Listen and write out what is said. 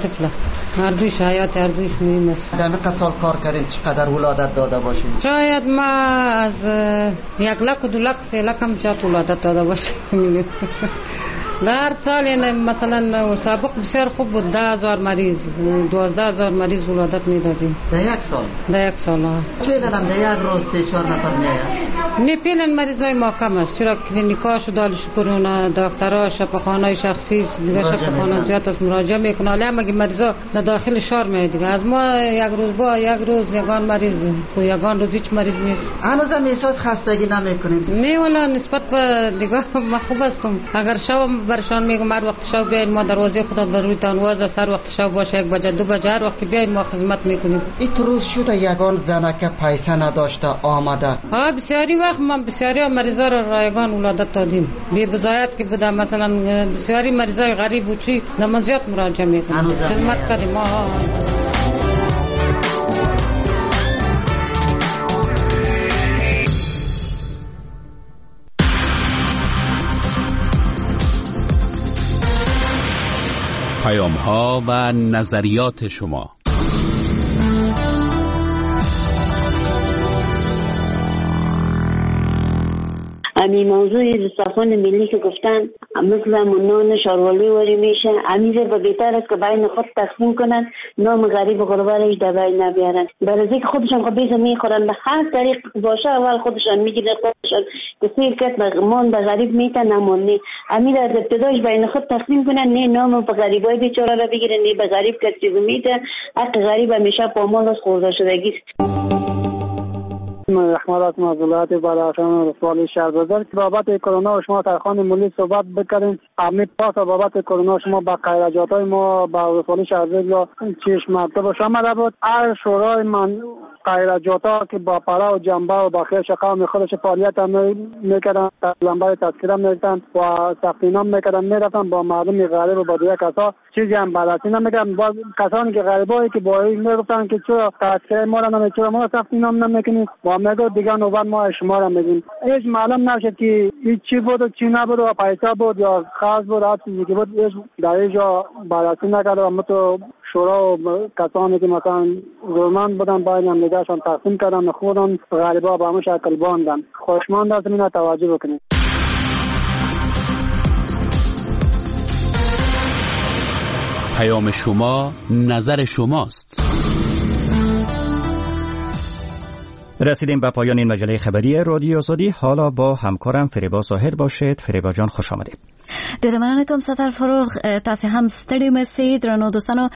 طفل است. هر دویش حیات هر دویش مهم است. در این سال کار کردین چقدر ولادت داده باشین؟ شاید ما از 1 لک و 2 لک 3 لک هم شاید ولادت داده باشیم. در سال یعنی مثلا سابق بسیار خوب بود. 10,000 مریض 12,000 مریض ولادت میدادیم در یک سال. در یک سال فعلا هم در یک روز 3-4 نفر میاد. نه فعلا مریضای ما کم است، چرا کلینیکاش دالش کرونا دکترها شفاخانه شخصی دیگه شفاخانه زیاد است مراجعه میکنه. ولی هم مریضا در داخل شهر میاد دیگه. از ما یک روز با یک روز یگان مریض و یگان روز هیچ مریض نیست. هنوزم احساس خستگی نمیکنید؟ نه والا نسبت به دیگه ما خوب هستم. اگر شب برشان میگم هر وقت شب بیاین ما دروازه خدا بر روی تانواز است، هر وقت شب باشه 1 بجه 2 بجه هر وقت بیاین ما خدمت میکنیم. این روز شده یگان زنه که پیسه نداشته آمده. بسیاری وقت ما بسیاری مریضا را رایگان ولادت دادیم. بی بضایت که بوده مثلا بسیاری مریضای غریب و چی نمازیات مراجعه میکنیم خدمت کردیم. پیام‌ها و نظریات شما. امی موضوع سازمان ملی که گفتن مثل نان شاروالی وری میشه، امیره به بهتر است که بین خود تقسیم کنن، نام غریب و غربارش در بین نبیارن. برای اینکه خودشان خبیز میخورن به هر طریق باشه اول خودشان میگیرن، خودشان کسی که مان به غریب میتن نمونی امیر از ابتدایش بین خود تقسیم کنن، نه نام به غریبای بیچاره را بگیرن نه به غریب کسی میتن. حق غریب همیشه پامال از خورده شدگی است. احمد از ولایت بدخشان رسوالی شهربازار بابت کرونا شما در خانه ملی صحبت بکنیم. امید پاس بابت کرونا شما با خیرجاتای ما با رسوالی شهربازار چشم مرتبه شامل بود. هر شورای من خیرجاتا که با پرا و جنبه و با خیر شقام خودش فعالیت میکردن، لنبای تذکره میکردن و ثبت‌نام میکردن، میرفتن با مردم غریب و با دیگه کسا چیزی هم بررسی نمیکردن. با کسانی که غریبایی که با این میگفتن که چرا تذکره ما را چرا ما ثبت‌نام نمیکنیم و میگو دیگه نوبت ما شما را میدیم. هیچ معلوم نشد که این چی بود و چی نبود و پیسه بود یا خاص بود هر چیزی که بود هیچ در اینجا بررسی نکرد و ما تو شورا و کسانی که مثلا گورمند بودن باید هم نگهشان تقسیم کردن خودان غریبا به همون شکل باندن. خوشمند است اینا توجه بکنید. پیام شما نظر شماست. رسیدیم به پایان این مجله خبری رادیو آزادی. حالا با همکارم فریبا ظاهر باشید. فریبا جان خوش آمدید. ډېر مننه کوم ستر فروغ. تاسو هم ستړي مسئ درنو دوستانو.